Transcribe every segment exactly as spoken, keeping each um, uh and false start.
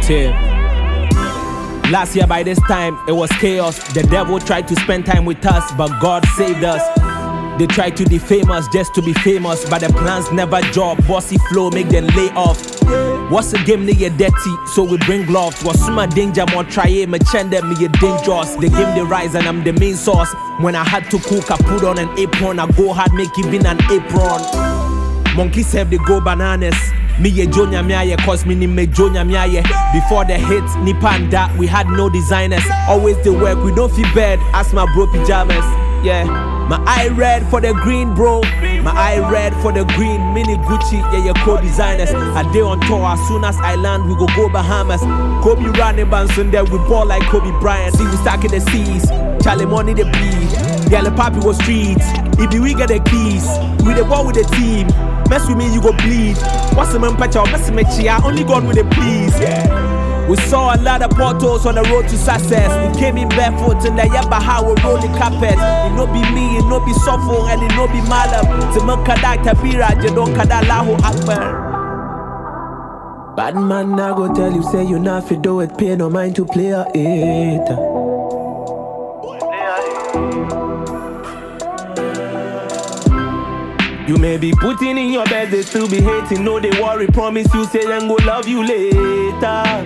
Cheer. Last year by this time, it was chaos. The devil tried to spend time with us, but God saved us. They tried to defame us just to be famous, but the plans never job. Bossy flow make them lay off. What's the game, they dirty, so we bring gloves. What's my danger, more try me chend them, me dangerous. The game they rise and I'm the main source. When I had to cook, I put on an apron. I go hard, make even an apron. Monkeys have they go bananas. Me ye Jonya Miaye, cause me ni me Jonya Miaye. Before the hit, Nipa and that, we had no designers. Always the work, we don't feel bad. Ask my bro pajamas, yeah. My eye red for the green, bro. My eye red for the green. Mini Gucci, yeah, yeah, co-designers. A day on tour, as soon as I land, we go go Bahamas. Kobe running Banson there, we ball like Kobe Bryant. See, we stuck in the seas. Charlie money the beat. Yellow Papi was streets. If we get the keys, we the ball with the team. Mess with me, you go bleed. What's the man patch out? Mess with me, I only God with the please. Yeah. We saw a lot of portals on the road to success. We came in barefoot and the yabba how we roll the carpet. It no be me, it no be Sofo, and it no be Malam. To Makada Tabira, Jadon Kadalahu Akbar. Bad man, I go tell you, say you not fit do it, pay no mind to play a it. You may be putting in your bed, they still be hating. No, they worry, promise you, say them go love you later.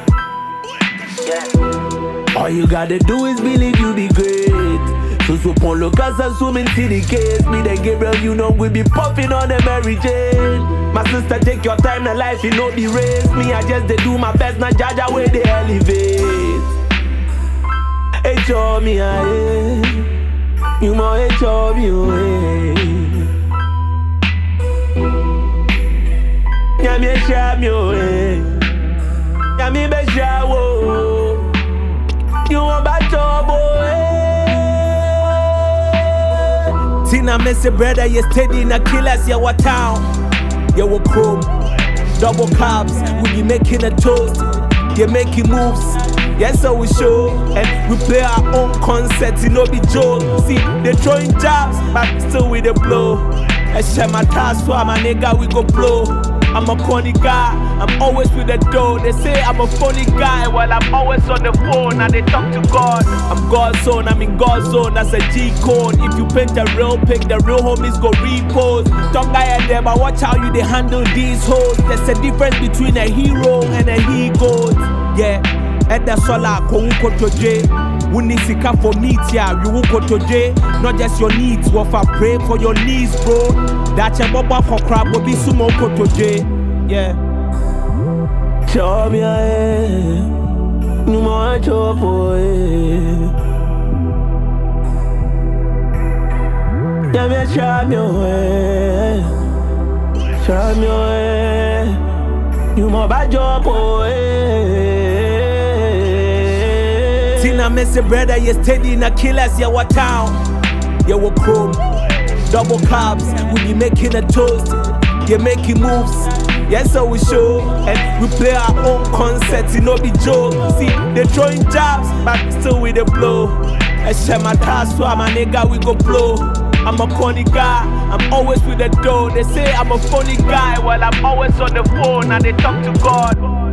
Yeah. All you gotta do is believe you be great. So so pon lo casa swimming to the case. Me the Gabriel, you know we be puffing on the Mary Jane. My sister, take your time, the life you know the race. Me I just they do my best, not judge where they elevate. Hey, show me I you more hey, show me oh, Yami shamyo eh, Yami be shawo. You want bad trouble eh. Tina miss a brother, you steady in a killers, yeah what town. Yeah what chrome, double carbs, we be making a toast. You making moves, yes so we show. And we play our own concerts, you know be joke. See, they throwing jabs, but still with the blow. I share my task, so my nigga we go blow. I'm a corny guy, I'm always with the dough. They say I'm a funny guy while I'm always on the phone and they talk to God. I'm God's zone, I'm in God's zone, that's a G code. If you paint a real pic, the real homies go repost. Don't guy at them, but watch how you they handle these hoes. There's a difference between a hero and a he goat. Yeah, at the solar, Kouko Toje. Unisika for needs, yeah, you won't go today. Not just your needs, what I pray for your needs, bro. That's a baba for crab will be sumo today. Yeah. Show me a no more job boy. Yeah, me show me away. Show me away. You more bad job boy. Tina miss a brother, you steady in a killers, yeah what town. Yeah what chrome, double carbs, we be making a toast. You making moves, yes so we show. And we play our own concerts, you know be joke. See, they throwing jabs, but still with the blow. I share my task, so my nigga we go blow. I'm a corny guy, I'm always with the dough. They say I'm a funny guy while I'm always on the phone and they talk to God.